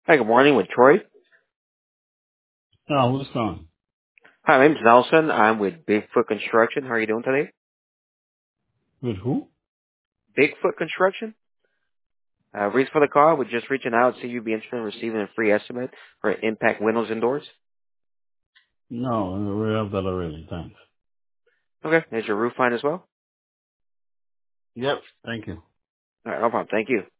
Hi, good morning with Troy. Oh, what's on? Hi, my name's Nelson. I'm with Bigfoot Construction. How are you doing today? With who? Bigfoot Construction? Reason for the call, we're just reaching out to see if you'd be interested in receiving a free estimate for impact windows and doors. No, we have that already. Thanks. Okay. Is your roof fine as well? Yep. Thank you. All right, no problem. Thank you.